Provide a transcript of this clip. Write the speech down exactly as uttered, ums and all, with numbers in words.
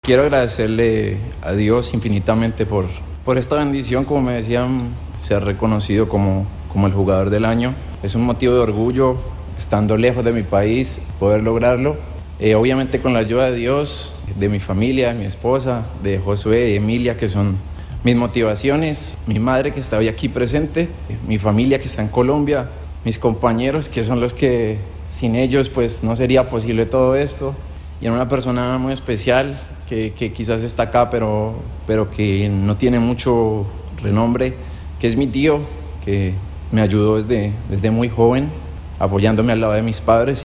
Quiero agradecerle a Dios infinitamente por, por esta bendición, como me decían, ser reconocido como, como el jugador del año. Es un motivo de orgullo, estando lejos de mi país, poder lograrlo. Eh, obviamente con la ayuda de Dios, de mi familia, de mi esposa, de Josué y Emilia, que son mis motivaciones, mi madre que está hoy aquí presente, mi familia que está en Colombia, mis compañeros que son los que sin ellos pues no sería posible todo esto, y en una persona muy especial que, que quizás está acá pero, pero que no tiene mucho renombre, que es mi tío, que me ayudó desde, desde muy joven, apoyándome al lado de mis padres.